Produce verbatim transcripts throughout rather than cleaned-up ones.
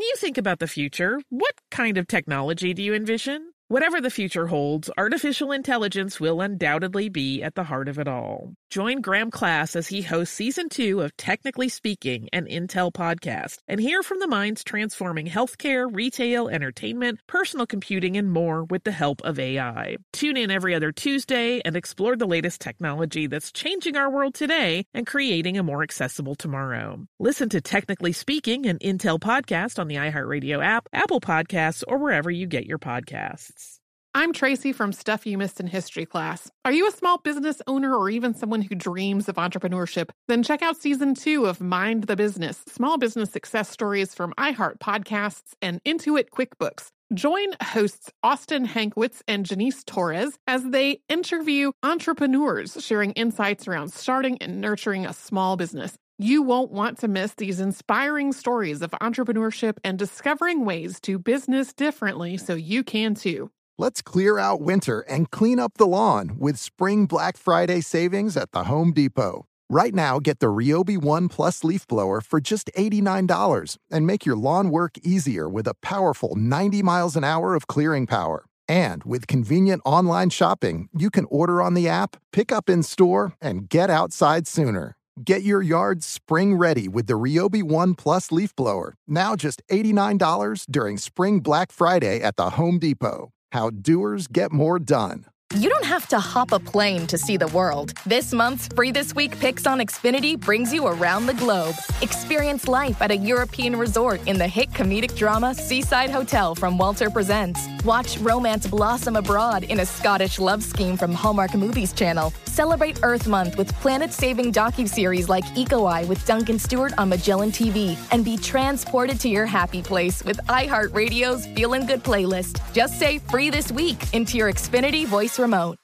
you think about the future, what kind of technology do you envision? Whatever the future holds, artificial intelligence will undoubtedly be at the heart of it all. Join Graham Class as he hosts Season two of Technically Speaking, an Intel podcast, and hear from the minds transforming healthcare, retail, entertainment, personal computing, and more with the help of A I. Tune in every other Tuesday and explore the latest technology that's changing our world today and creating a more accessible tomorrow. Listen to Technically Speaking, an Intel podcast on the iHeartRadio app, Apple Podcasts, or wherever you get your podcasts. I'm Tracy from Stuff You Missed in History Class. Are you a small business owner or even someone who dreams of entrepreneurship? Then check out Season two of Mind the Business, Small Business Success Stories from iHeart Podcasts and Intuit QuickBooks. Join hosts Austin Hankwitz and Janice Torres as they interview entrepreneurs sharing insights around starting and nurturing a small business. You won't want to miss these inspiring stories of entrepreneurship and discovering ways to business differently so you can too. Let's clear out winter and clean up the lawn with Spring Black Friday savings at the Home Depot. Right now, get the Ryobi One Plus leaf blower for just eighty-nine dollars and make your lawn work easier with a powerful ninety miles an hour of clearing power. And with convenient online shopping, you can order on the app, pick up in store, and get outside sooner. Get your yard spring ready with the Ryobi One Plus leaf blower, now just eighty-nine dollars during Spring Black Friday at the Home Depot. How doers get more done. You don't have to hop a plane to see the world. This month's Free This Week Picks on Xfinity brings you around the globe. Experience life at a European resort in the hit comedic drama Seaside Hotel from Walter Presents. Watch romance blossom abroad in a Scottish love scheme from Hallmark Movies Channel. Celebrate Earth Month with planet-saving docuseries like Eco Eye with Duncan Stewart on Magellan T V. And be transported to your happy place with iHeartRadio's Feelin' Good playlist. Just say Free This Week into your Xfinity voice remote.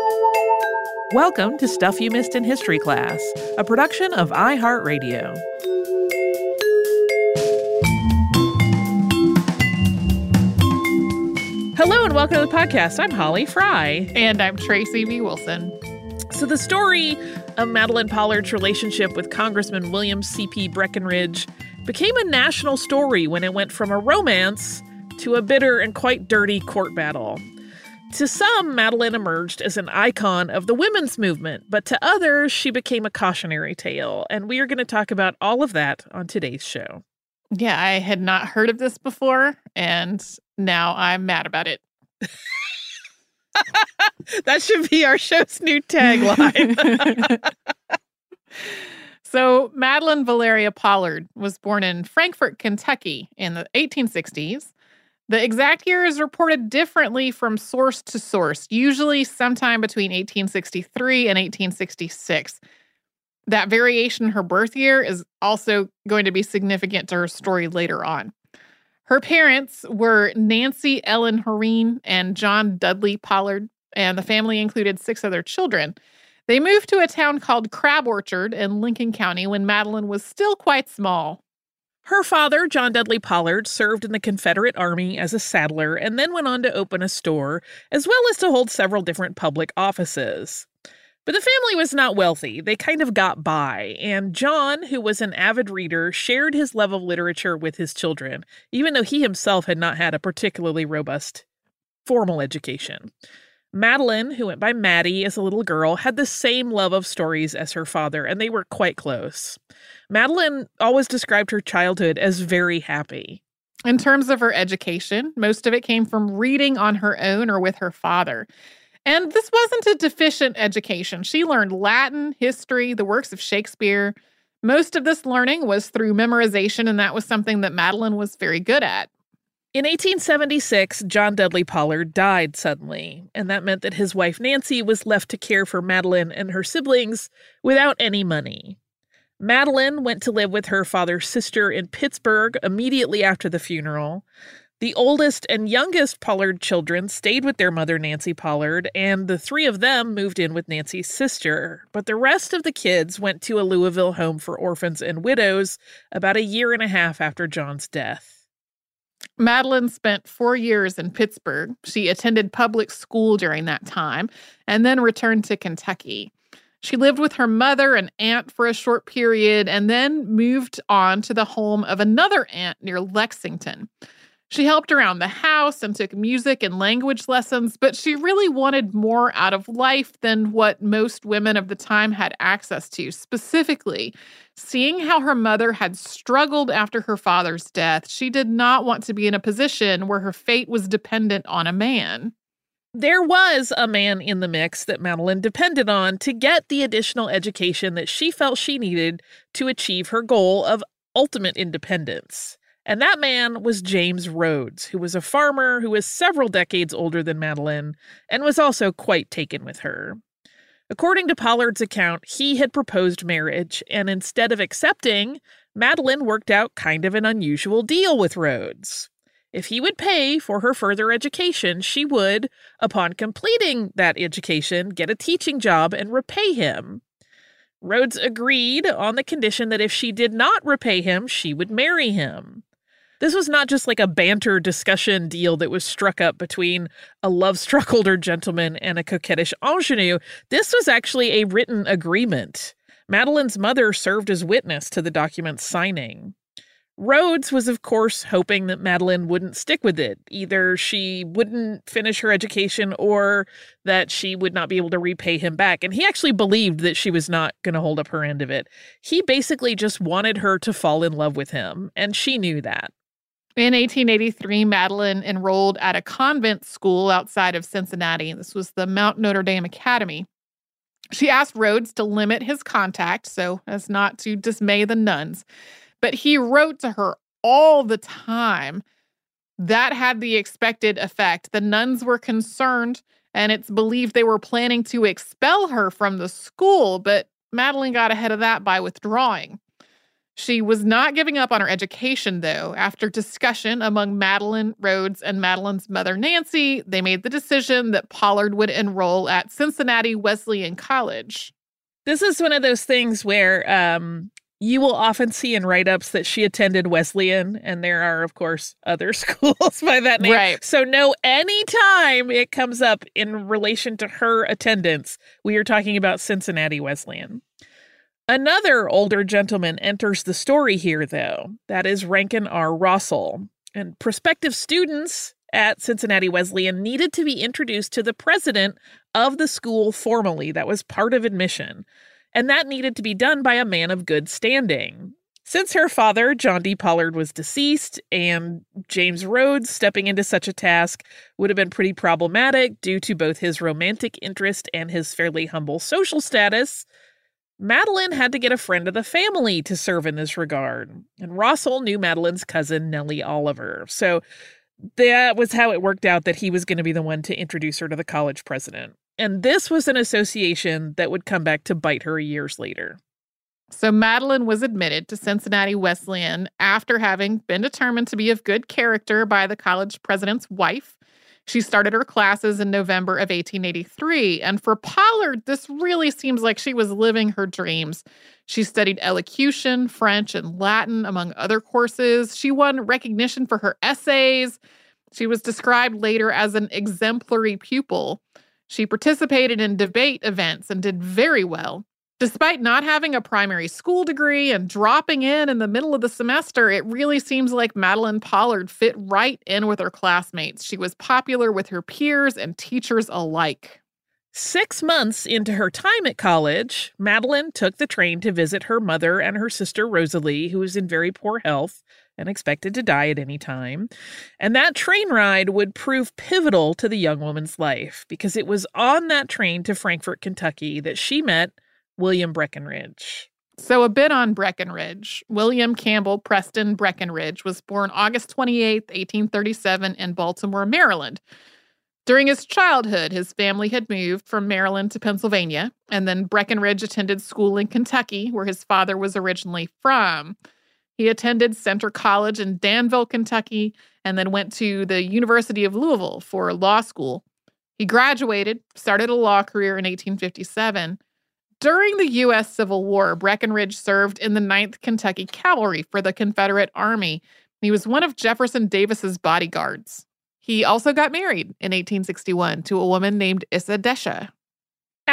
Welcome to Stuff You Missed in History Class, a production of iHeartRadio. Hello and welcome to the podcast. I'm Holly Fry. And I'm Tracy V. Wilson. So the story of Madeleine Pollard's relationship with Congressman William C P Breckinridge became a national story when it went from a romance to a bitter and quite dirty court battle. To some, Madeleine emerged as an icon of the women's movement, but to others, she became a cautionary tale. And we are going to talk about all of that on today's show. Yeah, I had not heard of this before, and now I'm mad about it. That should be our show's new tagline. So, Madeleine Valeria Pollard was born in Frankfort, Kentucky in the eighteen sixties. The exact year is reported differently from source to source, usually sometime between eighteen sixty-three and eighteen sixty-six. That variation in her birth year is also going to be significant to her story later on. Her parents were Nancy Ellen Horine and John Dudley Pollard, and the family included six other children. They moved to a town called Crab Orchard in Lincoln County when Madeleine was still quite small. Her father, John Dudley Pollard, served in the Confederate Army as a saddler and then went on to open a store, as well as to hold several different public offices. But the family was not wealthy. They kind of got by, and John, who was an avid reader, shared his love of literature with his children, even though he himself had not had a particularly robust formal education. Madeleine, who went by Maddie as a little girl, had the same love of stories as her father, and they were quite close. Madeleine always described her childhood as very happy. In terms of her education, most of it came from reading on her own or with her father. And this wasn't a deficient education. She learned Latin, history, the works of Shakespeare. Most of this learning was through memorization, and that was something that Madeleine was very good at. In eighteen seventy-six, John Dudley Pollard died suddenly, and that meant that his wife Nancy was left to care for Madeleine and her siblings without any money. Madeleine went to live with her father's sister in Pittsburgh immediately after the funeral. The oldest and youngest Pollard children stayed with their mother, Nancy Pollard, and the three of them moved in with Nancy's sister. But the rest of the kids went to a Louisville home for orphans and widows about a year and a half after John's death. Madeleine spent four years in Pittsburgh. She attended public school during that time and then returned to Kentucky. She lived with her mother and aunt for a short period and then moved on to the home of another aunt near Lexington. She helped around the house and took music and language lessons, but she really wanted more out of life than what most women of the time had access to. Specifically, seeing how her mother had struggled after her father's death, she did not want to be in a position where her fate was dependent on a man. There was a man in the mix that Madeline depended on to get the additional education that she felt she needed to achieve her goal of ultimate independence. And that man was James Rhodes, who was a farmer who was several decades older than Madeline and was also quite taken with her. According to Pollard's account, he had proposed marriage, and instead of accepting, Madeline worked out kind of an unusual deal with Rhodes. If he would pay for her further education, she would, upon completing that education, get a teaching job and repay him. Rhodes agreed on the condition that if she did not repay him, she would marry him. This was not just like a banter discussion deal that was struck up between a love-struck older gentleman and a coquettish ingenue. This was actually a written agreement. Madeline's mother served as witness to the document's signing. Rhodes was, of course, hoping that Madeline wouldn't stick with it. Either she wouldn't finish her education or that she would not be able to repay him back. And he actually believed that she was not going to hold up her end of it. He basically just wanted her to fall in love with him, and she knew that. In eighteen eighty-three, Madeline enrolled at a convent school outside of Cincinnati. This was the Mount Notre Dame Academy. She asked Rhodes to limit his contact so as not to dismay the nuns, but he wrote to her all the time. That had the expected effect. The nuns were concerned, and it's believed they were planning to expel her from the school, but Madeline got ahead of that by withdrawing. She was not giving up on her education, though. After discussion among Madeline, Rhodes, and Madeline's mother, Nancy, they made the decision that Pollard would enroll at Cincinnati Wesleyan College. This is one of those things where um, you will often see in write-ups that she attended Wesleyan, and there are, of course, other schools by that name. Right. So no, anytime it comes up in relation to her attendance, we are talking about Cincinnati Wesleyan. Another older gentleman enters the story here, though. That is Rankin R. Rossell. And prospective students at Cincinnati Wesleyan needed to be introduced to the president of the school formally. That was part of admission. And that needed to be done by a man of good standing. Since her father, John D. Pollard, was deceased, and James Rhodes stepping into such a task would have been pretty problematic due to both his romantic interest and his fairly humble social status, Madeline had to get a friend of the family to serve in this regard. And Rossell knew Madeline's cousin, Nellie Oliver. So that was how it worked out that he was going to be the one to introduce her to the college president. And this was an association that would come back to bite her years later. So Madeline was admitted to Cincinnati Wesleyan after having been determined to be of good character by the college president's wife. She started her classes in November of eighteen eighty-three, and for Pollard, this really seems like she was living her dreams. She studied elocution, French, and Latin, among other courses. She won recognition for her essays. She was described later as an exemplary pupil. She participated in debate events and did very well. Despite not having a primary school degree and dropping in in the middle of the semester, it really seems like Madeline Pollard fit right in with her classmates. She was popular with her peers and teachers alike. Six months into her time at college, Madeline took the train to visit her mother and her sister Rosalie, who was in very poor health and expected to die at any time. And that train ride would prove pivotal to the young woman's life, because it was on that train to Frankfort, Kentucky, that she met William Breckinridge. So a bit on Breckinridge. William Campbell Preston Breckinridge was born August twenty-eighth, eighteen thirty-seven in Baltimore, Maryland. During his childhood, his family had moved from Maryland to Pennsylvania, and then Breckinridge attended school in Kentucky, where his father was originally from. He attended Centre College in Danville, Kentucky, and then went to the University of Louisville for law school. He graduated, started a law career in eighteen fifty-seven. During the U S Civil War, Breckinridge served in the ninth Kentucky Cavalry for the Confederate Army. He was one of Jefferson Davis's bodyguards. He also got married in eighteen sixty-one to a woman named Issa Desha.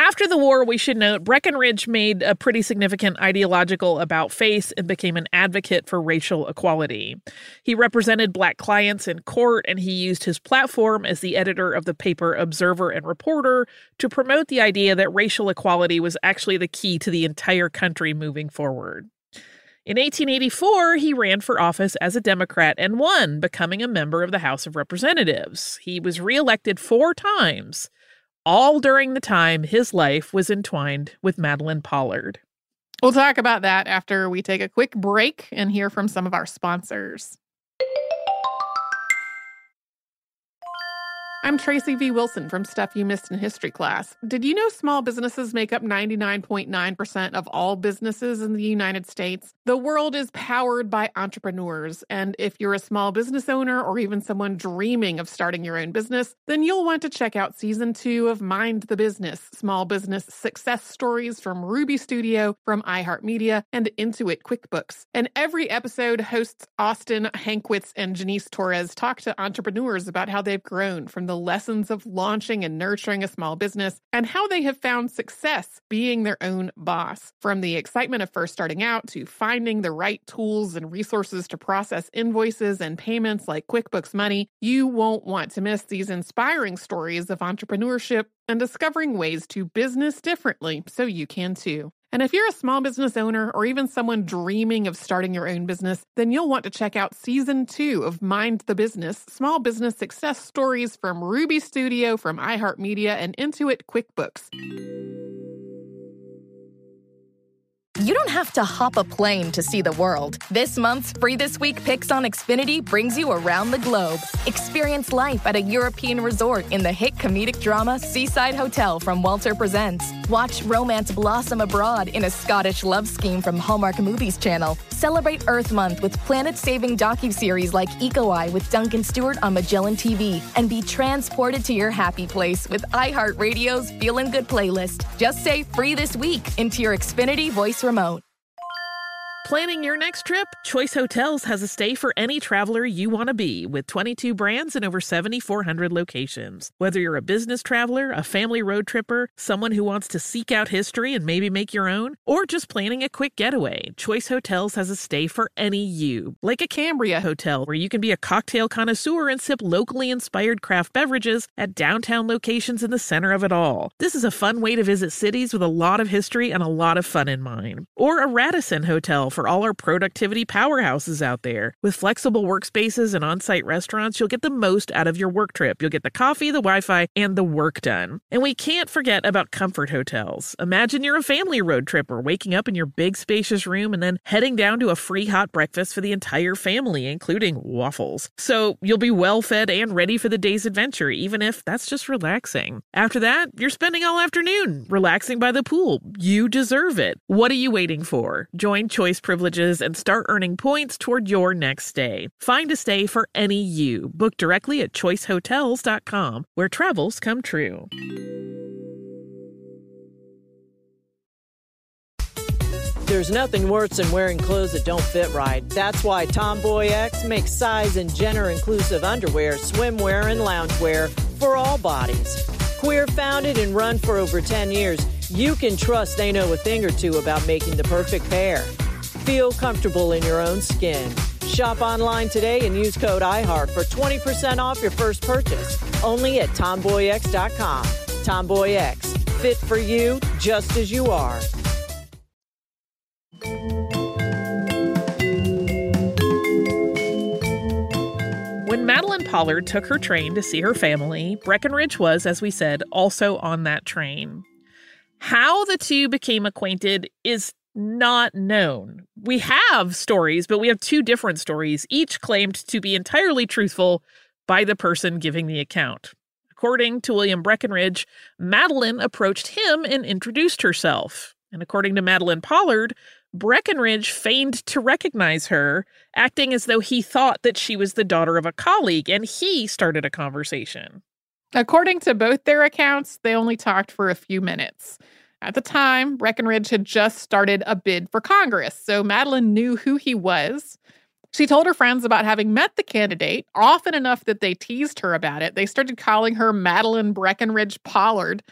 After the war, we should note, Breckinridge made a pretty significant ideological about-face and became an advocate for racial equality. He represented Black clients in court, and he used his platform as the editor of the paper Observer and Reporter to promote the idea that racial equality was actually the key to the entire country moving forward. In eighteen eighty-four, he ran for office as a Democrat and won, becoming a member of the House of Representatives. He was reelected four times, all during the time his life was entwined with Madeleine Pollard. We'll talk about that after we take a quick break and hear from some of our sponsors. I'm Tracy V. Wilson from Stuff You Missed in History Class. Did you know small businesses make up ninety-nine point nine percent of all businesses in the United States? The world is powered by entrepreneurs, and if you're a small business owner or even someone dreaming of starting your own business, then you'll want to check out Season two of Mind the Business, Small Business Success Stories from Ruby Studio, from iHeartMedia, and Intuit QuickBooks. And every episode, hosts Austin Hankwitz and Janice Torres talk to entrepreneurs about how they've grown from the lessons of launching and nurturing a small business and how they have found success being their own boss. From the excitement of first starting out to finding the right tools and resources to process invoices and payments like QuickBooks Money, you won't want to miss these inspiring stories of entrepreneurship and discovering ways to business differently so you can too. And if you're a small business owner or even someone dreaming of starting your own business, then you'll want to check out Season two of Mind the Business, Small Business Success Stories from Ruby Studio, from iHeartMedia, and Intuit QuickBooks. You don't have to hop a plane to see the world. This month's Free This Week Picks on Xfinity brings you around the globe. Experience life at a European resort in the hit comedic drama Seaside Hotel from Walter Presents. Watch romance blossom abroad in a Scottish love scheme from Hallmark Movies Channel. Celebrate Earth Month with planet-saving docuseries like Eco Eye with Duncan Stewart on Magellan T V. And be transported to your happy place with iHeartRadio's Feelin' Good playlist. Just say Free This Week into your Xfinity voice remote. Planning your next trip? Choice Hotels has a stay for any traveler you want to be, with twenty-two brands and over seven thousand four hundred locations. Whether you're a business traveler, a family road tripper, someone who wants to seek out history and maybe make your own, or just planning a quick getaway, Choice Hotels has a stay for any you. Like a Cambria Hotel, where you can be a cocktail connoisseur and sip locally inspired craft beverages at downtown locations in the center of it all. This is a fun way to visit cities with a lot of history and a lot of fun in mind. Or a Radisson Hotel, for all our productivity powerhouses out there. With flexible workspaces and on-site restaurants, you'll get the most out of your work trip. You'll get the coffee, the Wi-Fi, and the work done. And we can't forget about Comfort Hotels. Imagine you're a family road tripper, waking up in your big spacious room and then heading down to a free hot breakfast for the entire family, including waffles. So you'll be well fed and ready for the day's adventure, even if that's just relaxing. After that, you're spending all afternoon relaxing by the pool. You deserve it. What are you waiting for? Join Choice Privileges and start earning points toward your next stay. Find a stay for any you. Book directly at choice hotels dot com, where travels come true. There's nothing worse than wearing clothes that don't fit right. That's why Tomboy X makes size and gender-inclusive underwear, swimwear, and loungewear for all bodies. Queer founded and run for over ten years, you can trust they know a thing or two about making the perfect pair. Feel comfortable in your own skin. Shop online today and use code iHeart for twenty percent off your first purchase. Only at tomboy x dot com. Tomboy X, fit for you just as you are. When Madeleine Pollard took her train to see her family, Breckinridge was, as we said, also on that train. How the two became acquainted is not known. We have stories, but we have two different stories, each claimed to be entirely truthful by the person giving the account. According to William Breckinridge, Madeleine approached him and introduced herself. And according to Madeleine Pollard, Breckinridge feigned to recognize her, acting as though he thought that she was the daughter of a colleague, and he started a conversation. According to both their accounts, they only talked for a few minutes. At the time, Breckinridge had just started a bid for Congress, so Madeleine knew who he was. She told her friends about having met the candidate, often enough that they teased her about it. They started calling her Madeleine Breckinridge Pollard.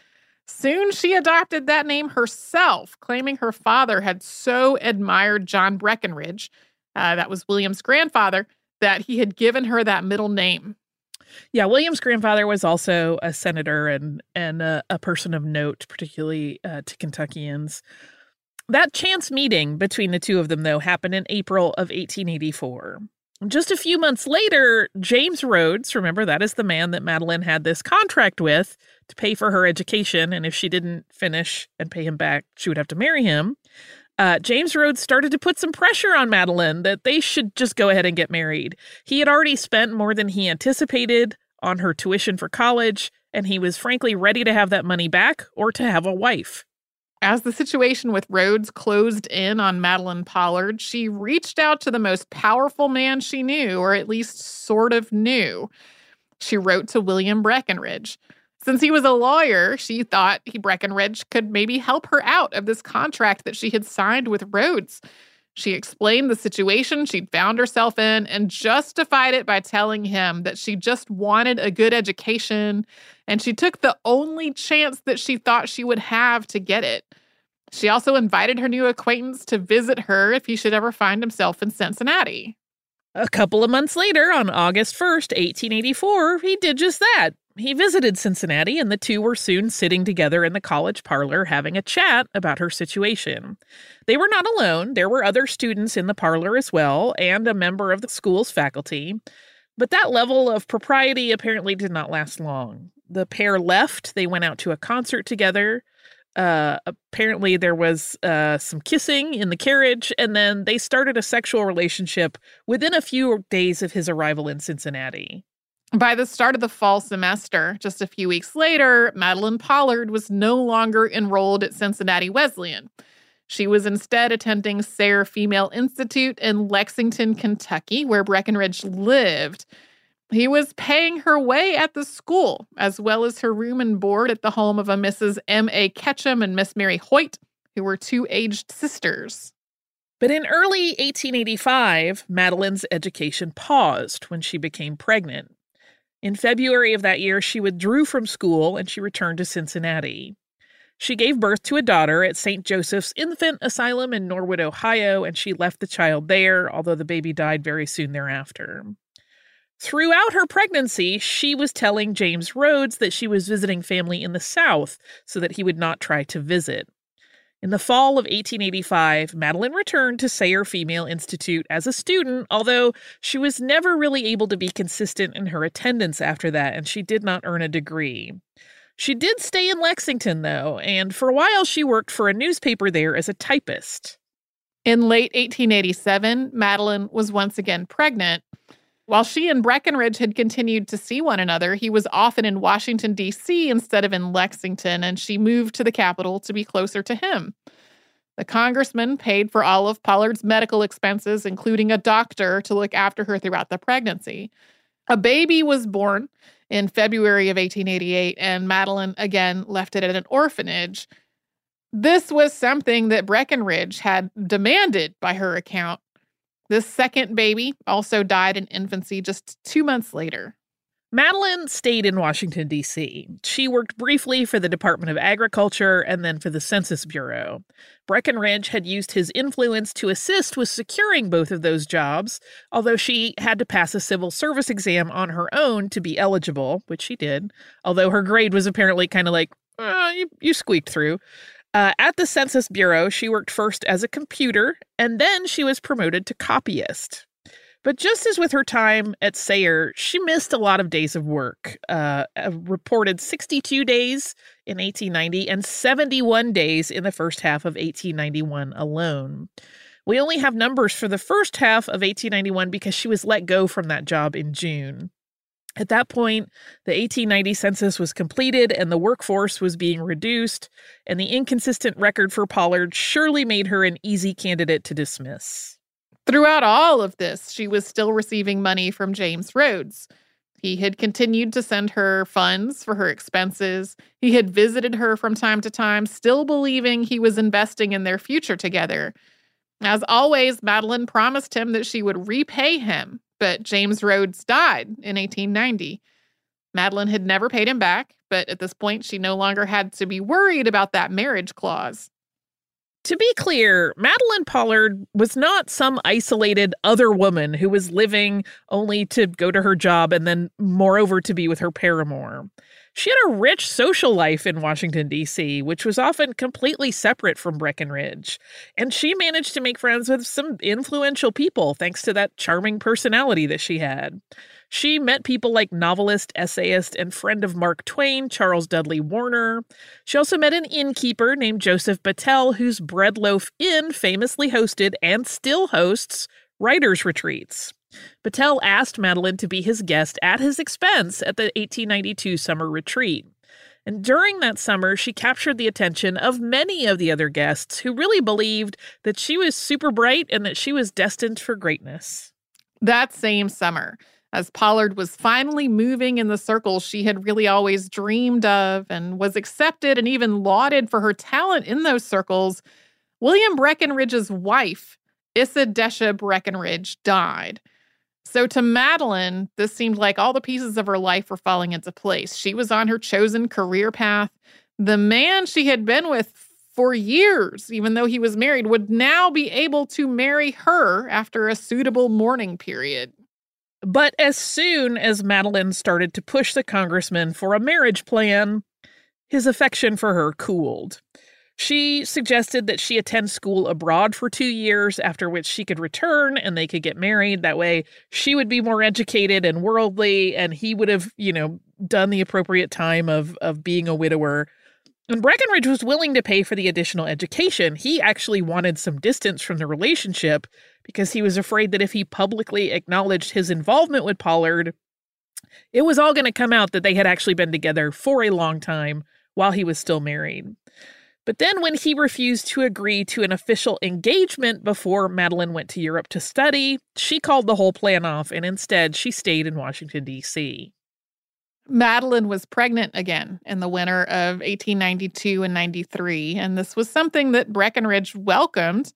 Soon she adopted that name herself, claiming her father had so admired John Breckinridge, uh, that was William's grandfather, that he had given her that middle name. Yeah, William's grandfather was also a senator and, and a, a person of note, particularly uh, to Kentuckians. That chance meeting between the two of them, though, happened in April of eighteen eighty-four. Just a few months later, James Rhodes, remember, that is the man that Madeline had this contract with to pay for her education, and if she didn't finish and pay him back, she would have to marry him. Uh, James Rhodes started to put some pressure on Madeline that they should just go ahead and get married. He had already spent more than he anticipated on her tuition for college, and he was frankly ready to have that money back or to have a wife. As the situation with Rhodes closed in on Madeline Pollard, she reached out to the most powerful man she knew, or at least sort of knew. She wrote to William Breckinridge. Since he was a lawyer, she thought he Breckinridge could maybe help her out of this contract that she had signed with Rhodes. She explained the situation she'd found herself in and justified it by telling him that she just wanted a good education, and she took the only chance that she thought she would have to get it. She also invited her new acquaintance to visit her if he should ever find himself in Cincinnati. A couple of months later, on August first, eighteen eighty-four, he did just that. He visited Cincinnati, and the two were soon sitting together in the college parlor having a chat about her situation. They were not alone. There were other students in the parlor as well, and a member of the school's faculty. But that level of propriety apparently did not last long. The pair left. They went out to a concert together. Uh, apparently there was uh, some kissing in the carriage, and then they started a sexual relationship within a few days of his arrival in Cincinnati. By the start of the fall semester, just a few weeks later, Madeline Pollard was no longer enrolled at Cincinnati Wesleyan. She was instead attending Sayre Female Institute in Lexington, Kentucky, where Breckinridge lived. He was paying her way at the school, as well as her room and board at the home of a Missus M A Ketchum and Miss Mary Hoyt, who were two aged sisters. But in early eighteen eighty-five, Madeline's education paused when she became pregnant. In February of that year, she withdrew from school and she returned to Cincinnati. She gave birth to a daughter at Saint Joseph's Infant Asylum in Norwood, Ohio, and she left the child there, although the baby died very soon thereafter. Throughout her pregnancy, she was telling James Rhodes that she was visiting family in the South so that he would not try to visit. In the fall of eighteen eighty-five, Madeline returned to Sayre Female Institute as a student, although she was never really able to be consistent in her attendance after that, and she did not earn a degree. She did stay in Lexington, though, and for a while she worked for a newspaper there as a typist. In late eighteen eighty-seven, Madeline was once again pregnant. While she and Breckinridge had continued to see one another, he was often in Washington, D C instead of in Lexington, and she moved to the capital to be closer to him. The congressman paid for all of Pollard's medical expenses, including a doctor to look after her throughout the pregnancy. A baby was born in February of eighteen eighty-eight, and Madeline again left it at an orphanage. This was something that Breckinridge had demanded by her account. This second baby also died in infancy just two months later. Madeline stayed in Washington, D C. She worked briefly for the Department of Agriculture and then for the Census Bureau. Breckinridge had used his influence to assist with securing both of those jobs, although she had to pass a civil service exam on her own to be eligible, which she did, although her grade was apparently kind of like, uh, you, you squeaked through. Uh, at the Census Bureau, she worked first as a computer, and then she was promoted to copyist. But just as with her time at Sayre, she missed a lot of days of work, uh, a reported sixty-two days in eighteen ninety and seventy-one days in the first half of eighteen ninety-one alone. We only have numbers for the first half of eighteen ninety-one because she was let go from that job in June. At that point, the eighteen ninety census was completed and the workforce was being reduced, and the inconsistent record for Pollard surely made her an easy candidate to dismiss. Throughout all of this, she was still receiving money from James Rhodes. He had continued to send her funds for her expenses. He had visited her from time to time, still believing he was investing in their future together. As always, Madeline promised him that she would repay him. But James Rhodes died in eighteen ninety. Madeline had never paid him back, but at this point, she no longer had to be worried about that marriage clause. To be clear, Madeline Pollard was not some isolated other woman who was living only to go to her job and then, moreover, to be with her paramour. She had a rich social life in Washington, D C, which was often completely separate from Breckenridge. And she managed to make friends with some influential people thanks to that charming personality that she had. She met people like novelist, essayist, and friend of Mark Twain, Charles Dudley Warner. She also met an innkeeper named Joseph Battelle, whose Breadloaf Inn famously hosted and still hosts writers' retreats. Battelle asked Madeline to be his guest at his expense at the eighteen ninety-two summer retreat. And during that summer, she captured the attention of many of the other guests who really believed that she was super bright and that she was destined for greatness. That same summer, as Pollard was finally moving in the circles she had really always dreamed of and was accepted and even lauded for her talent in those circles, William Breckenridge's wife, Isadesha Breckenridge, died. So to Madeline, this seemed like all the pieces of her life were falling into place. She was on her chosen career path. The man she had been with for years, even though he was married, would now be able to marry her after a suitable mourning period. But as soon as Madeline started to push the congressman for a marriage plan, his affection for her cooled. She suggested that she attend school abroad for two years, after which she could return and they could get married. That way she would be more educated and worldly, and he would have, you know, done the appropriate time of, of being a widower. And Breckenridge was willing to pay for the additional education. He actually wanted some distance from the relationship because he was afraid that if he publicly acknowledged his involvement with Pollard, it was all going to come out that they had actually been together for a long time while he was still married. But then when he refused to agree to an official engagement before Madeline went to Europe to study, she called the whole plan off, and instead she stayed in Washington, D C. Madeline was pregnant again in the winter of eighteen ninety-two and ninety-three, and this was something that Breckenridge welcomed,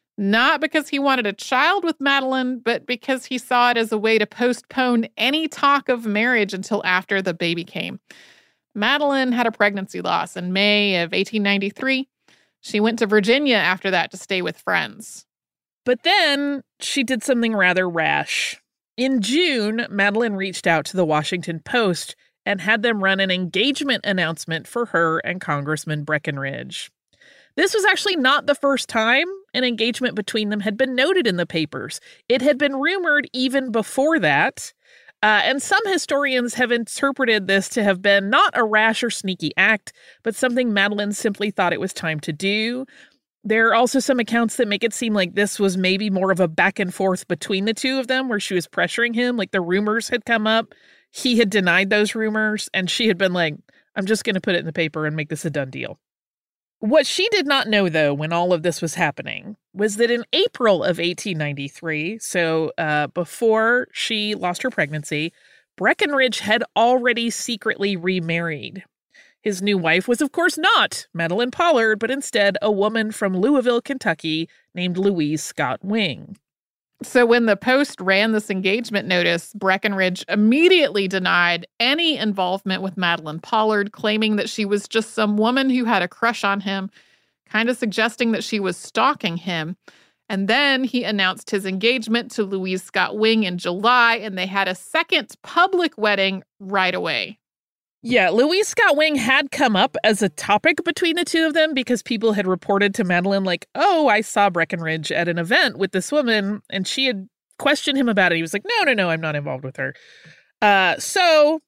not because he wanted a child with Madeline, but because he saw it as a way to postpone any talk of marriage until after the baby came. Madeline had a pregnancy loss in May of eighteen ninety-three. She went to Virginia after that to stay with friends. But then she did something rather rash. In June, Madeline reached out to the Washington Post and had them run an engagement announcement for her and Congressman Breckenridge. This was actually not the first time an engagement between them had been noted in the papers. It had been rumored even before that. Uh, and some historians have interpreted this to have been not a rash or sneaky act, but something Madeline simply thought it was time to do. There are also some accounts that make it seem like this was maybe more of a back and forth between the two of them, where she was pressuring him, like the rumors had come up. He had denied those rumors, and she had been like, I'm just going to put it in the paper and make this a done deal. What she did not know, though, when all of this was happening, was that in April of eighteen ninety-three, so uh, before she lost her pregnancy, Breckenridge had already secretly remarried. His new wife was, of course, not Madeline Pollard, but instead a woman from Louisville, Kentucky, named Louise Scott Wing. So when the Post ran this engagement notice, Breckenridge immediately denied any involvement with Madeline Pollard, claiming that she was just some woman who had a crush on him, kind of suggesting that she was stalking him. And then he announced his engagement to Louise Scott Wing in July, and they had a second public wedding right away. Yeah, Louise Scott Wing had come up as a topic between the two of them because people had reported to Madeline like, oh, I saw Breckenridge at an event with this woman, and she had questioned him about it. He was like, no, no, no, I'm not involved with her. Uh, so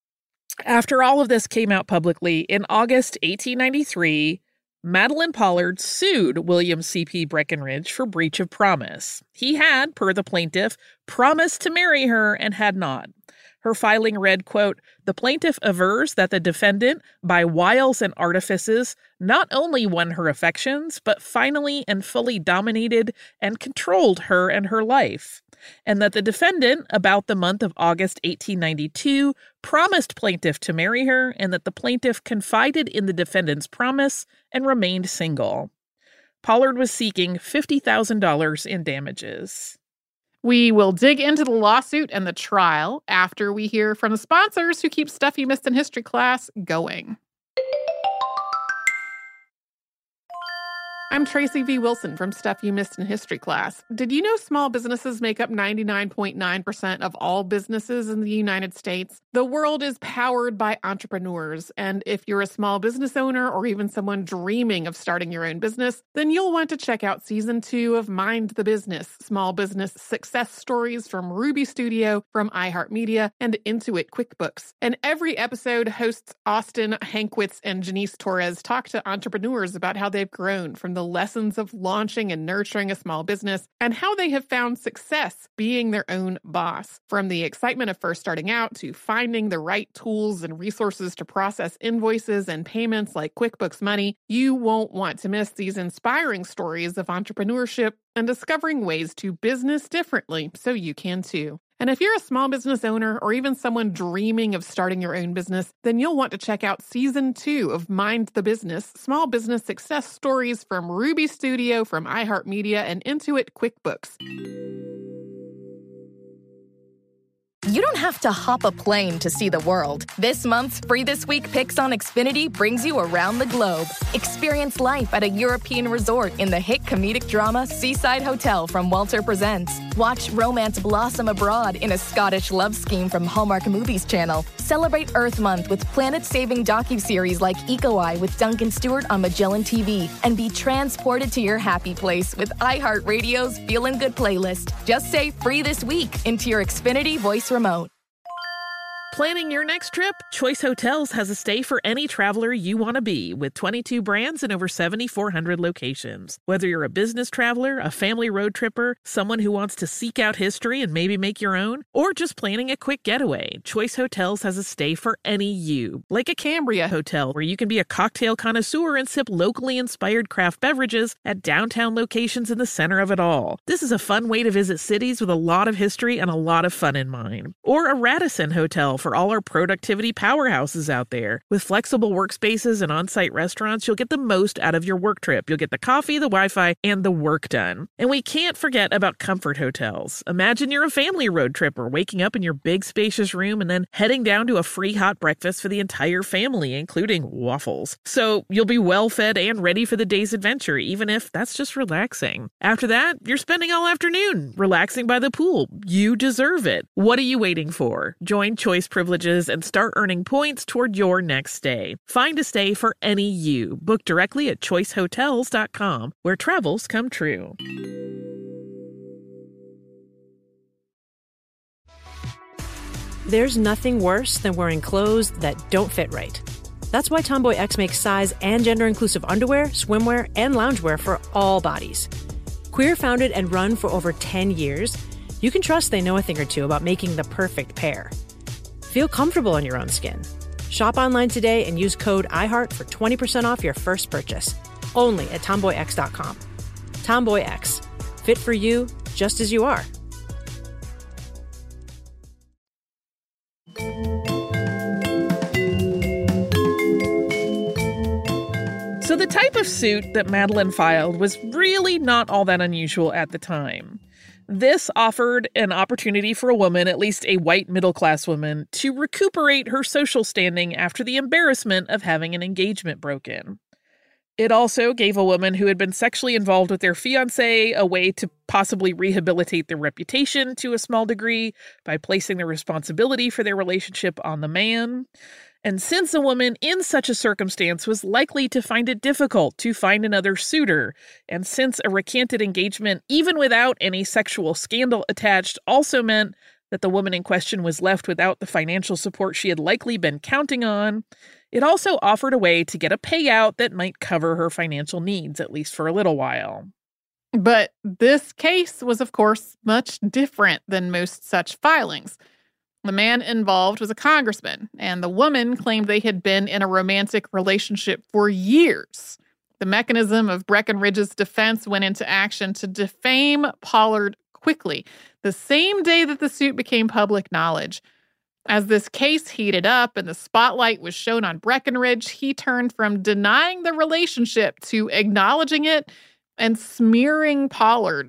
after all of this came out publicly, in August eighteen ninety-three, Madeline Pollard sued William C P Breckenridge for breach of promise. He had, per the plaintiff, promised to marry her and had not. Her filing read, quote, the plaintiff avers that the defendant, by wiles and artifices, not only won her affections, but finally and fully dominated and controlled her and her life, and that the defendant, about the month of August eighteen ninety-two, promised plaintiff to marry her, and that the plaintiff confided in the defendant's promise and remained single. Pollard was seeking fifty thousand dollars in damages. We will dig into the lawsuit and the trial after we hear from the sponsors who keep Stuff You Missed in History Class going. I'm Tracy V. Wilson from Stuff You Missed in History Class. Did you know small businesses make up ninety-nine point nine percent of all businesses in the United States? The world is powered by entrepreneurs, and if you're a small business owner or even someone dreaming of starting your own business, then you'll want to check out Season two of Mind the Business, Small Business Success Stories from Ruby Studio, from iHeartMedia, and Intuit QuickBooks. And every episode, hosts Austin Hankwitz and Janice Torres talk to entrepreneurs about how they've grown from the lessons of launching and nurturing a small business and how they have found success being their own boss. From the excitement of first starting out to finding the right tools and resources to process invoices and payments like QuickBooks Money, you won't want to miss these inspiring stories of entrepreneurship and discovering ways to business differently so you can too. And if you're a small business owner or even someone dreaming of starting your own business, then you'll want to check out Season two of Mind the Business, Small Business Success Stories from Ruby Studio, from iHeartMedia, and Intuit QuickBooks. You don't have to hop a plane to see the world. This month's Free This Week Picks on Xfinity brings you around the globe. Experience life at a European resort in the hit comedic drama Seaside Hotel from Walter Presents. Watch romance blossom abroad in a Scottish love scheme from Hallmark Movies Channel. Celebrate Earth Month with planet-saving docuseries like Eco Eye with Duncan Stewart on Magellan T V. And be transported to your happy place with iHeartRadio's Feelin' Good playlist. Just say Free This Week into your Xfinity voice remote. Planning your next trip? Choice Hotels has a stay for any traveler you want to be, with twenty-two brands and over seven thousand four hundred locations. Whether you're a business traveler, a family road tripper, someone who wants to seek out history and maybe make your own, or just planning a quick getaway, Choice Hotels has a stay for any you. Like a Cambria Hotel, where you can be a cocktail connoisseur and sip locally inspired craft beverages at downtown locations in the center of it all. This is a fun way to visit cities with a lot of history and a lot of fun in mind. Or a Radisson Hotel, for all our productivity powerhouses out there. With flexible workspaces and on-site restaurants, you'll get the most out of your work trip. You'll get the coffee, the Wi-Fi, and the work done. And we can't forget about Comfort Hotels. Imagine you're a family road tripper, waking up in your big spacious room and then heading down to a free hot breakfast for the entire family, including waffles. So you'll be well fed and ready for the day's adventure, even if that's just relaxing. After that, you're spending all afternoon relaxing by the pool. You deserve it. What are you waiting for? Join Choice Privileges and start earning points toward your next stay. Find a stay for any you. Book directly at choice hotels dot com, where travels come true. There's nothing worse than wearing clothes that don't fit right. That's why Tomboy X makes size and gender-inclusive underwear, swimwear, and loungewear for all bodies. Queer founded and run for over ten years, you can trust they know a thing or two about making the perfect pair. Feel comfortable in your own skin. Shop online today and use code iHeart for twenty percent off your first purchase. Only at tomboy x dot com. Tomboy X. Fit for you, just as you are. So the type of suit that Madeline filed was really not all that unusual at the time. This offered an opportunity for a woman, at least a white middle-class woman, to recuperate her social standing after the embarrassment of having an engagement broken. It also gave a woman who had been sexually involved with their fiancé a way to possibly rehabilitate their reputation to a small degree by placing the responsibility for their relationship on the man. And since a woman in such a circumstance was likely to find it difficult to find another suitor, and since a recanted engagement, even without any sexual scandal attached, also meant that the woman in question was left without the financial support she had likely been counting on, it also offered a way to get a payout that might cover her financial needs, at least for a little while. But this case was, of course, much different than most such filings. The man involved was a congressman, and the woman claimed they had been in a romantic relationship for years. The mechanism of Breckenridge's defense went into action to defame Pollard quickly, the same day that the suit became public knowledge. As this case heated up and the spotlight was shown on Breckenridge, he turned from denying the relationship to acknowledging it and smearing Pollard.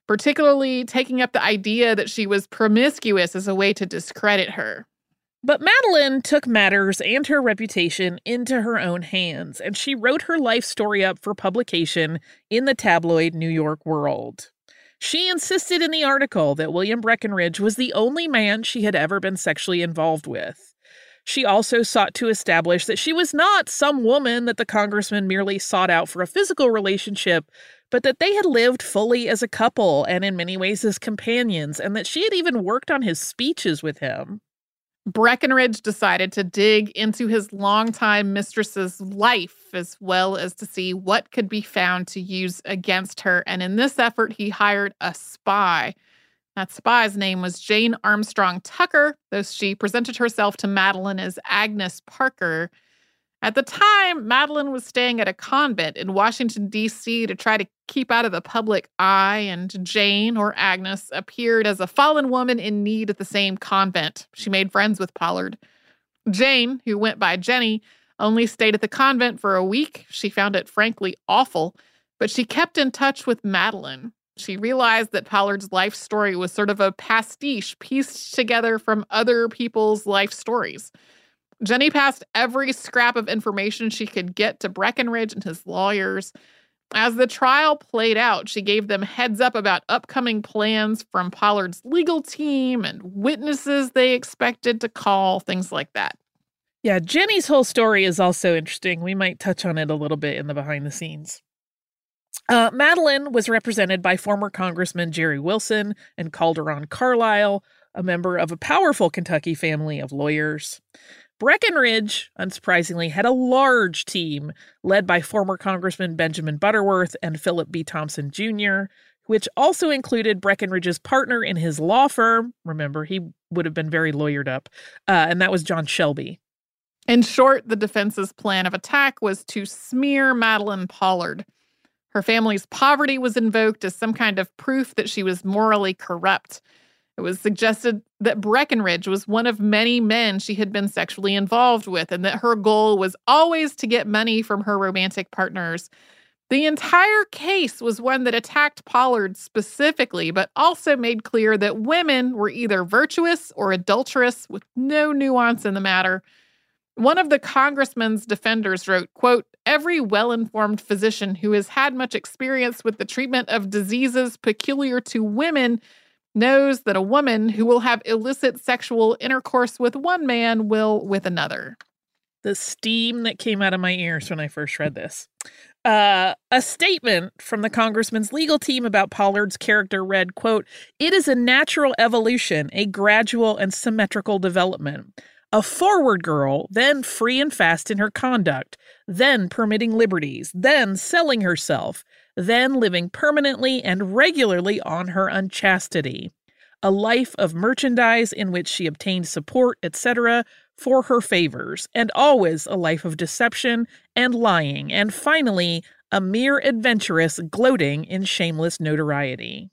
particularly taking up the idea that she was promiscuous as a way to discredit her. But Madeleine took matters and her reputation into her own hands, and she wrote her life story up for publication in the tabloid New York World. She insisted in the article that William Breckinridge was the only man she had ever been sexually involved with. She also sought to establish that she was not some woman that the congressman merely sought out for a physical relationship, but that they had lived fully as a couple and in many ways as companions, and that she had even worked on his speeches with him. Breckinridge decided to dig into his longtime mistress's life as well as to see what could be found to use against her. And in this effort, he hired a spy. That spy's name was Jane Armstrong Tucker, though she presented herself to Madeleine as Agnes Parker. At the time, Madeleine was staying at a convent in Washington, D C to try to keep out of the public eye, and Jane, or Agnes, appeared as a fallen woman in need at the same convent. She made friends with Pollard. Jane, who went by Jenny, only stayed at the convent for a week. She found it frankly awful, but she kept in touch with Madeleine. She realized that Pollard's life story was sort of a pastiche pieced together from other people's life stories. Jenny passed every scrap of information she could get to Breckinridge and his lawyers. As the trial played out, she gave them heads up about upcoming plans from Pollard's legal team and witnesses they expected to call, things like that. Yeah, Jenny's whole story is also interesting. We might touch on it a little bit in the behind the scenes. Uh, Madeleine was represented by former Congressman Jerry Wilson and Calderon Carlisle, a member of a powerful Kentucky family of lawyers. Breckinridge, unsurprisingly, had a large team led by former Congressman Benjamin Butterworth and Philip B. Thompson Junior, which also included Breckinridge's partner in his law firm. Remember, he would have been very lawyered up, uh, and that was John Shelby. In short, the defense's plan of attack was to smear Madeleine Pollard. Her family's poverty was invoked as some kind of proof that she was morally corrupt. It was suggested that Breckinridge was one of many men she had been sexually involved with, and that her goal was always to get money from her romantic partners. The entire case was one that attacked Pollard specifically, but also made clear that women were either virtuous or adulterous, with no nuance in the matter. One of the congressman's defenders wrote, quote, "Every well-informed physician who has had much experience with the treatment of diseases peculiar to women knows that a woman who will have illicit sexual intercourse with one man will with another." The steam that came out of my ears when I first read this. Uh, a statement from the congressman's legal team about Pollard's character read, quote, "It is a natural evolution, a gradual and symmetrical development. A forward girl, then free and fast in her conduct, then permitting liberties, then selling herself, then living permanently and regularly on her unchastity. A life of merchandise in which she obtained support, et cetera, for her favors, and always a life of deception and lying, and finally, a mere adventuress gloating in shameless notoriety."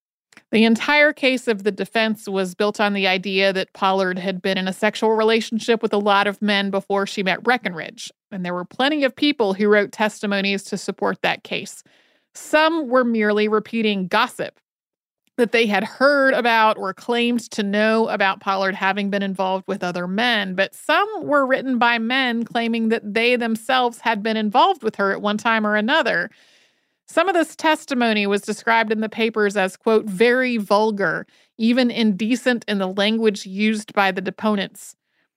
The entire case of the defense was built on the idea that Pollard had been in a sexual relationship with a lot of men before she met Breckinridge, and there were plenty of people who wrote testimonies to support that case. Some were merely repeating gossip that they had heard about or claimed to know about Pollard having been involved with other men, but some were written by men claiming that they themselves had been involved with her at one time or another. Some of this testimony was described in the papers as, quote, "very vulgar, even indecent in the language used by the deponents."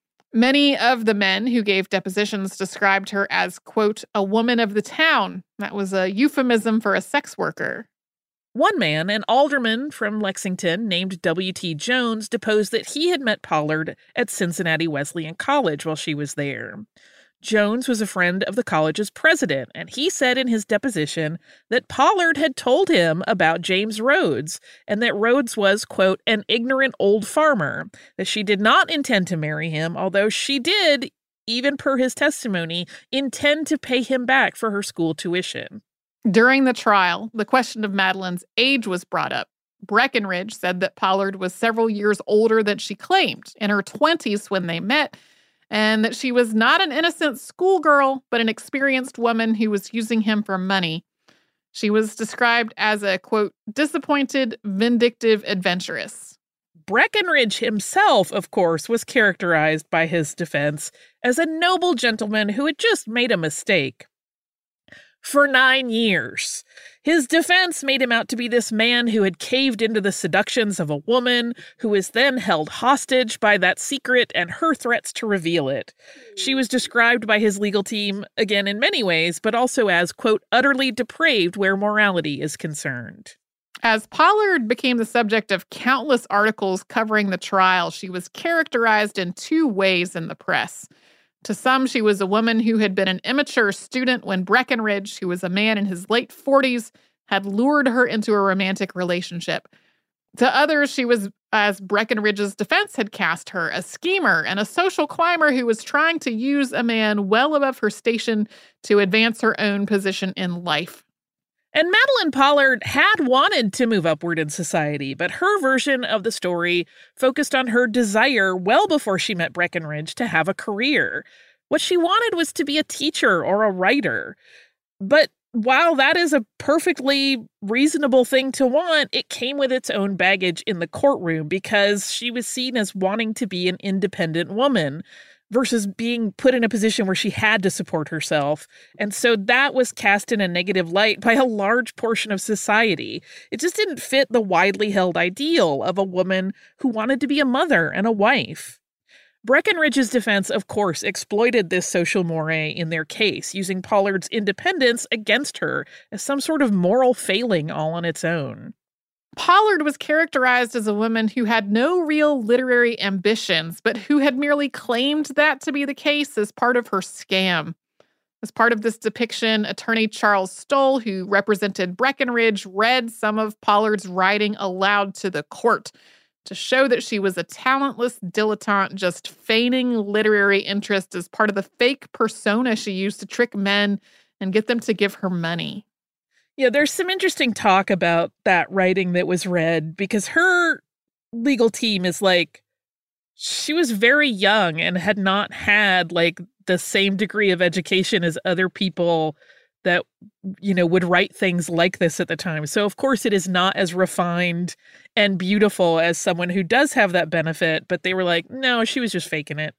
Many of the men who gave depositions described her as, quote, "a woman of the town." That was a euphemism for a sex worker. One man, an alderman from Lexington named W T Jones, deposed that he had met Pollard at Cincinnati Wesleyan College while she was there. Jones was a friend of the college's president, and he said in his deposition that Pollard had told him about James Rhodes, and that Rhodes was, quote, "an ignorant old farmer," that she did not intend to marry him, although she did, even per his testimony, intend to pay him back for her school tuition. During the trial, the question of Madeleine's age was brought up. Breckinridge said that Pollard was several years older than she claimed, in her twenties when they met, and that she was not an innocent schoolgirl, but an experienced woman who was using him for money. She was described as a, quote, disappointed, vindictive adventuress. Breckinridge himself, of course, was characterized by his defense as a noble gentleman who had just made a mistake. For nine years, his defense made him out to be this man who had caved into the seductions of a woman who was then held hostage by that secret and her threats to reveal it. She was described by his legal team, again in many ways, but also as, quote, utterly depraved where morality is concerned. As Pollard became the subject of countless articles covering the trial, she was characterized in two ways in the press. To some, she was a woman who had been an immature student when Breckinridge, who was a man in his late forties, had lured her into a romantic relationship. To others, she was, as Breckinridge's defense had cast her, a schemer and a social climber who was trying to use a man well above her station to advance her own position in life. And Madeline Pollard had wanted to move upward in society, but her version of the story focused on her desire well before she met Breckinridge to have a career. What she wanted was to be a teacher or a writer. But while that is a perfectly reasonable thing to want, it came with its own baggage in the courtroom because she was seen as wanting to be an independent woman versus being put in a position where she had to support herself. And so that was cast in a negative light by a large portion of society. It just didn't fit the widely held ideal of a woman who wanted to be a mother and a wife. Breckinridge's defense, of course, exploited this social moray in their case, using Pollard's independence against her as some sort of moral failing all on its own. Pollard was characterized as a woman who had no real literary ambitions, but who had merely claimed that to be the case as part of her scam. As part of this depiction, attorney Charles Stoll, who represented Breckinridge, read some of Pollard's writing aloud to the court to show that she was a talentless dilettante just feigning literary interest as part of the fake persona she used to trick men and get them to give her money. Yeah, there's some interesting talk about that writing that was read because her legal team is like, she was very young and had not had like the same degree of education as other people that, you know, would write things like this at the time. So of course it is not as refined and beautiful as someone who does have that benefit, but they were like, no, she was just faking it.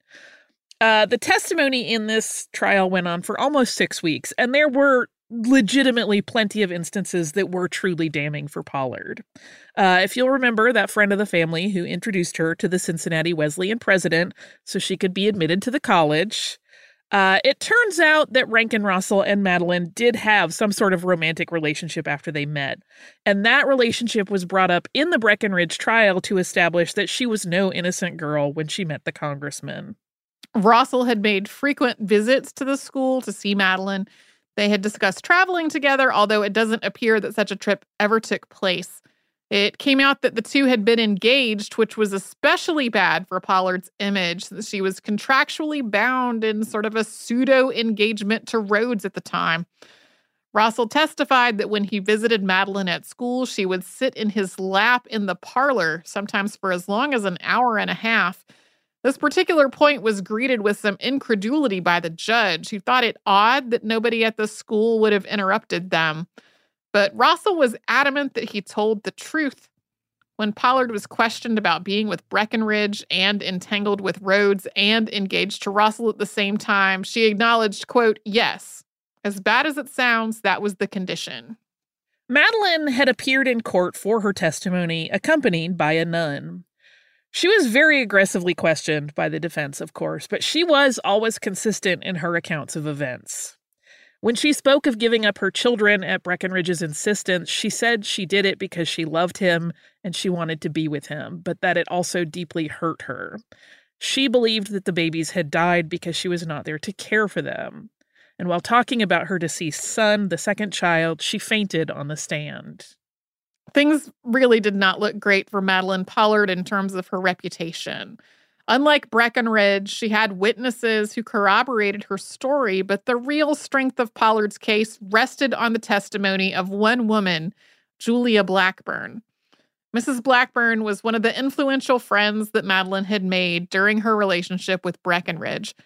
Uh, the testimony in this trial went on for almost six weeks, and there were legitimately plenty of instances that were truly damning for Pollard. Uh, if you'll remember that friend of the family who introduced her to the Cincinnati Wesleyan president so she could be admitted to the college, uh, it turns out that Rankin Rossell and Madeline did have some sort of romantic relationship after they met. And that relationship was brought up in the Breckinridge trial to establish that she was no innocent girl when she met the congressman. Rossell had made frequent visits to the school to see Madeline. They had discussed traveling together, although it doesn't appear that such a trip ever took place. It came out that the two had been engaged, which was especially bad for Pollard's image, since she was contractually bound in sort of a pseudo-engagement to Rhodes at the time. Rossell testified that when he visited Madeline at school, she would sit in his lap in the parlor, sometimes for as long as an hour and a half. This particular point was greeted with some incredulity by the judge, who thought it odd that nobody at the school would have interrupted them. But Rossell was adamant that he told the truth. When Pollard was questioned about being with Breckinridge and entangled with Rhodes and engaged to Rossell at the same time, she acknowledged, quote, yes, as bad as it sounds, that was the condition. Madeline had appeared in court for her testimony, accompanied by a nun. She was very aggressively questioned by the defense, of course, but she was always consistent in her accounts of events. When she spoke of giving up her children at Breckinridge's insistence, she said she did it because she loved him and she wanted to be with him, but that it also deeply hurt her. She believed that the babies had died because she was not there to care for them. And while talking about her deceased son, the second child, she fainted on the stand. Things really did not look great for Madeline Pollard in terms of her reputation. Unlike Breckinridge, she had witnesses who corroborated her story, but the real strength of Pollard's case rested on the testimony of one woman, Julia Blackburn. Missus Blackburn was one of the influential friends that Madeline had made during her relationship with Breckinridge.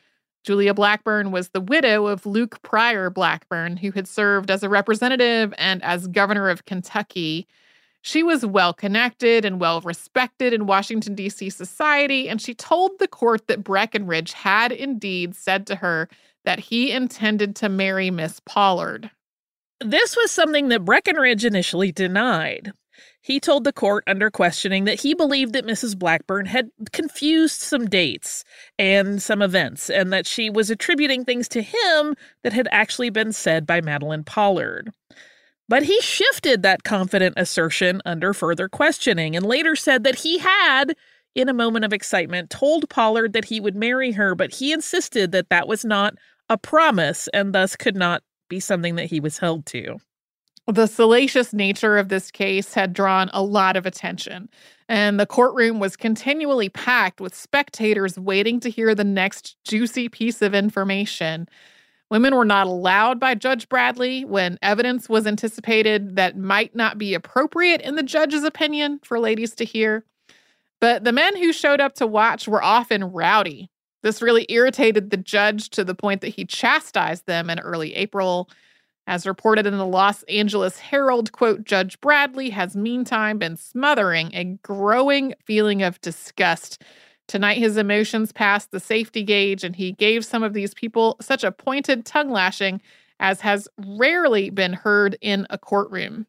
Julia Blackburn was the widow of Luke Pryor Blackburn, who had served as a representative and as governor of Kentucky. She was well-connected and well-respected in Washington, D C society, and she told the court that Breckinridge had indeed said to her that he intended to marry Miss Pollard. This was something that Breckinridge initially denied. He told the court under questioning that he believed that Missus Blackburn had confused some dates and some events, and that she was attributing things to him that had actually been said by Madeline Pollard. But he shifted that confident assertion under further questioning and later said that he had, in a moment of excitement, told Pollard that he would marry her, but he insisted that that was not a promise and thus could not be something that he was held to. The salacious nature of this case had drawn a lot of attention, and the courtroom was continually packed with spectators waiting to hear the next juicy piece of information. Women were not allowed by Judge Bradley when evidence was anticipated that might not be appropriate in the judge's opinion for ladies to hear. But the men who showed up to watch were often rowdy. This really irritated the judge to the point that he chastised them in early April. As reported in the Los Angeles Herald, quote, Judge Bradley has meantime been smothering a growing feeling of disgust. Tonight, his emotions passed the safety gauge, and he gave some of these people such a pointed tongue lashing as has rarely been heard in a courtroom.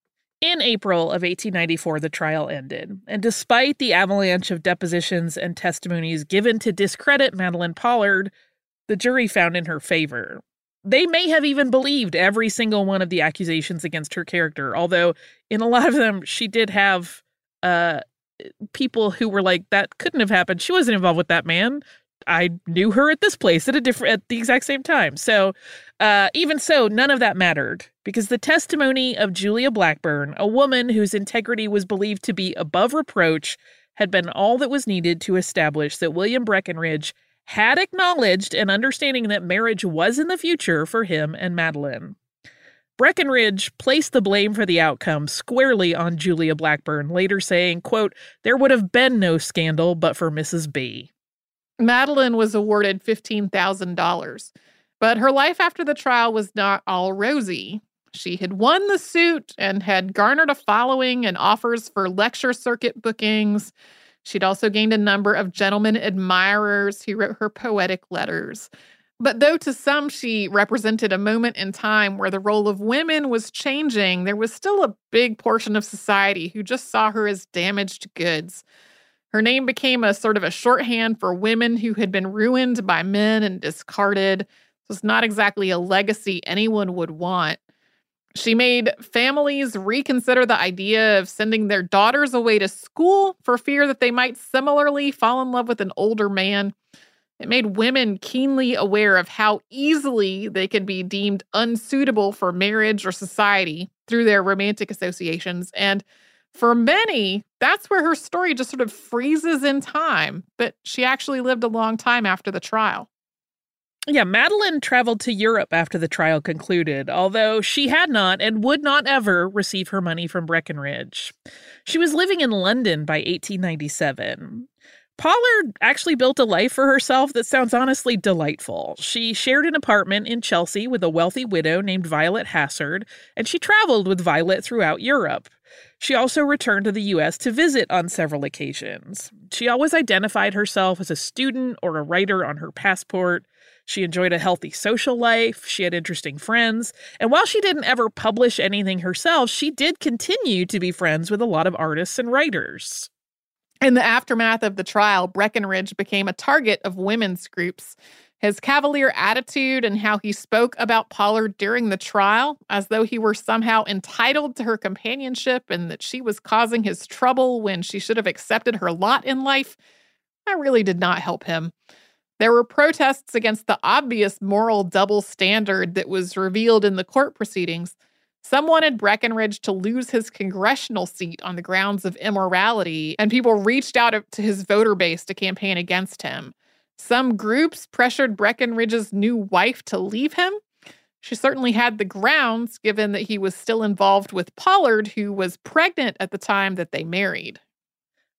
In April of eighteen ninety-four, the trial ended, and despite the avalanche of depositions and testimonies given to discredit Madeline Pollard, the jury found in her favor. They may have even believed every single one of the accusations against her character, although in a lot of them, she did have uh, people who were like, that couldn't have happened. She wasn't involved with that man. I knew her at this place at a different, at the exact same time. So uh, even so, none of that mattered because the testimony of Julia Blackburn, a woman whose integrity was believed to be above reproach, had been all that was needed to establish that William Breckinridge had acknowledged an understanding that marriage was in the future for him and Madeline. Breckinridge placed the blame for the outcome squarely on Julia Blackburn, later saying, quote, there would have been no scandal but for Missus B. Madeline was awarded fifteen thousand dollars, but her life after the trial was not all rosy. She had won the suit and had garnered a following and offers for lecture circuit bookings. She'd also gained a number of gentlemen admirers who wrote her poetic letters. But though to some she represented a moment in time where the role of women was changing, there was still a big portion of society who just saw her as damaged goods. Her name became a sort of a shorthand for women who had been ruined by men and discarded. It was not exactly a legacy anyone would want. She made families reconsider the idea of sending their daughters away to school for fear that they might similarly fall in love with an older man. It made women keenly aware of how easily they could be deemed unsuitable for marriage or society through their romantic associations. And for many, that's where her story just sort of freezes in time. But she actually lived a long time after the trial. Yeah, Madeline traveled to Europe after the trial concluded, although she had not and would not ever receive her money from Breckinridge. She was living in London by eighteen ninety-seven. Pollard actually built a life for herself that sounds honestly delightful. She shared an apartment in Chelsea with a wealthy widow named Violet Hassard, and she traveled with Violet throughout Europe. She also returned to the U S to visit on several occasions. She always identified herself as a student or a writer on her passport. She enjoyed a healthy social life, she had interesting friends, and while she didn't ever publish anything herself, she did continue to be friends with a lot of artists and writers. In the aftermath of the trial, Breckinridge became a target of women's groups. His cavalier attitude and how he spoke about Pollard during the trial, as though he were somehow entitled to her companionship and that she was causing his trouble when she should have accepted her lot in life, that really did not help him. There were protests against the obvious moral double standard that was revealed in the court proceedings. Some wanted Breckinridge to lose his congressional seat on the grounds of immorality, and people reached out to his voter base to campaign against him. Some groups pressured Breckinridge's new wife to leave him. She certainly had the grounds, given that he was still involved with Pollard, who was pregnant at the time that they married.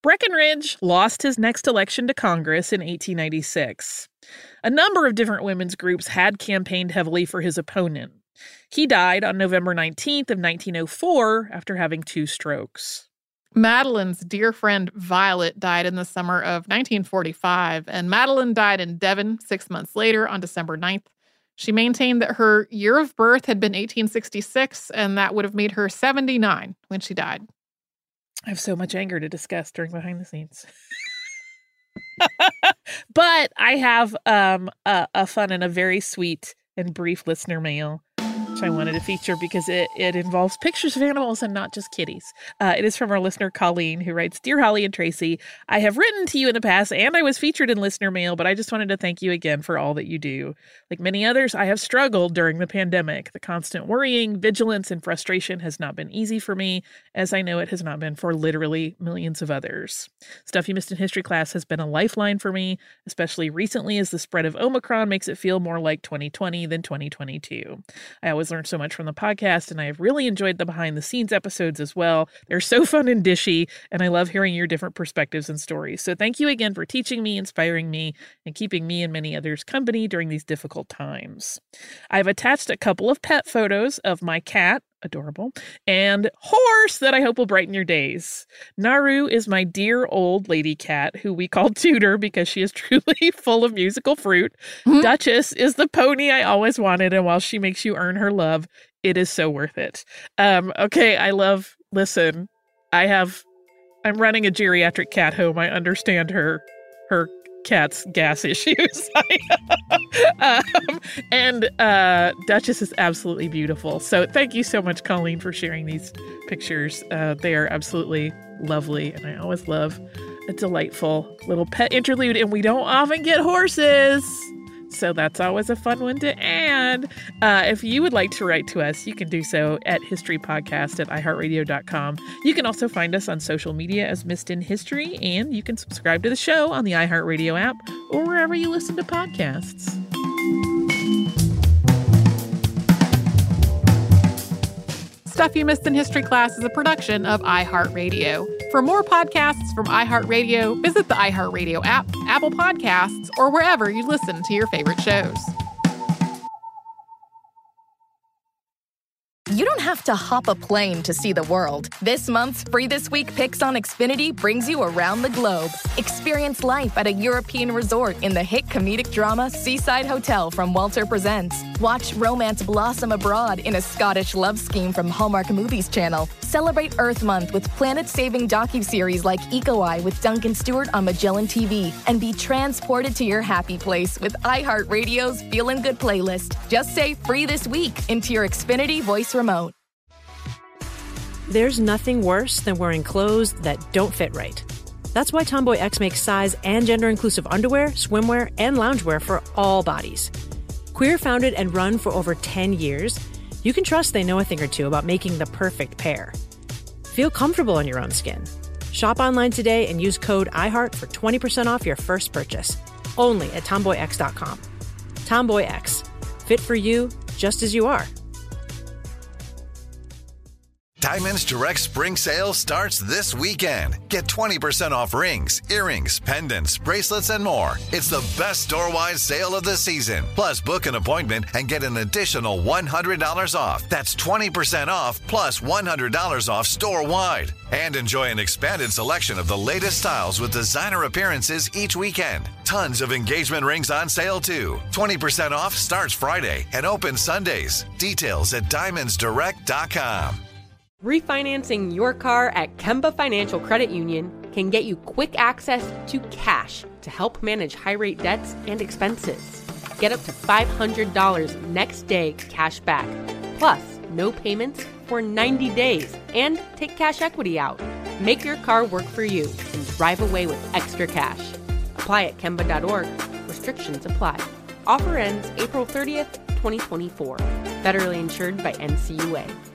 Breckinridge lost his next election to Congress in eighteen ninety-six. A number of different women's groups had campaigned heavily for his opponent. He died on November nineteenth of nineteen oh four after having two strokes. Madeline's dear friend Violet died in the summer of nineteen forty-five, and Madeline died in Devon six months later on December ninth. She maintained that her year of birth had been eighteen sixty-six, and that would have made her seventy-nine when she died. I have so much anger to discuss during Behind the Scenes. But I have um, a, a fun and a very sweet and brief listener mail, which I wanted to feature because it, it involves pictures of animals and not just kitties. Uh, it is from our listener, Colleen, who writes, Dear Holly and Tracy, I have written to you in the past and I was featured in listener mail, but I just wanted to thank you again for all that you do. Like many others, I have struggled during the pandemic. The constant worrying, vigilance, and frustration has not been easy for me, as I know it has not been for literally millions of others. Stuff You Missed in History class has been a lifeline for me, especially recently as the spread of Omicron makes it feel more like twenty twenty than twenty twenty-two. I always learned so much from the podcast, and I have really enjoyed the behind-the-scenes episodes as well. They're so fun and dishy, and I love hearing your different perspectives and stories. So thank you again for teaching me, inspiring me, and keeping me and many others company during these difficult times. I've attached a couple of pet photos of my cat, adorable, and horse that I hope will brighten your days. Naru is my dear old lady cat who we call Tudor because she is truly full of musical fruit. Mm-hmm. Duchess is the pony I always wanted, and while she makes you earn her love, it is so worth it. Um, okay, I love, listen, I have, I'm running a geriatric cat home. I understand her, her cat's gas issues. um, and uh, Duchess is absolutely beautiful. So thank you so much, Colleen, for sharing these pictures. Uh, they are absolutely lovely, and I always love a delightful little pet interlude, and we don't often get horses. So that's always a fun one to add. Uh, if you would like to write to us, you can do so at historypodcast at i heart radio dot com. You can also find us on social media as Missed in History, and you can subscribe to the show on the iHeartRadio app or wherever you listen to podcasts. Stuff You Missed in History class is a production of iHeartRadio. For more podcasts from iHeartRadio, visit the iHeartRadio app, Apple Podcasts, or wherever you listen to your favorite shows. You don't have to hop a plane to see the world. This month's Free This Week Picks on Xfinity brings you around the globe. Experience life at a European resort in the hit comedic drama Seaside Hotel from Walter Presents. Watch romance blossom abroad in a Scottish love scheme from Hallmark Movies Channel. Celebrate Earth Month with planet-saving docuseries like Eco Eye with Duncan Stewart on Magellan T V. And be transported to your happy place with iHeartRadio's Feelin' Good playlist. Just say Free This Week into your Xfinity voice remote. There's nothing worse than wearing clothes that don't fit right. That's why Tomboy X makes size and gender-inclusive underwear, swimwear, and loungewear for all bodies. Queer founded and run for over ten years, you can trust they know a thing or two about making the perfect pair. Feel comfortable in your own skin. Shop online today and use code iHeart for twenty percent off your first purchase. Only at tomboy x dot com. Tomboy X. Fit for you, just as you are. Diamonds Direct Spring Sale starts this weekend. Get twenty percent off rings, earrings, pendants, bracelets, and more. It's the best store-wide sale of the season. Plus, book an appointment and get an additional one hundred dollars off. That's twenty percent off plus one hundred dollars off store-wide. And enjoy an expanded selection of the latest styles with designer appearances each weekend. Tons of engagement rings on sale, too. twenty percent off starts Friday and opens Sundays. Details at diamonds direct dot com. Refinancing your car at Kemba Financial Credit Union can get you quick access to cash to help manage high-rate debts and expenses. Get up to five hundred dollars next day cash back, plus no payments for ninety days, and take cash equity out. Make your car work for you and drive away with extra cash. Apply at kemba dot org. Restrictions apply. Offer ends April thirtieth, twenty twenty-four. Federally insured by N C U A.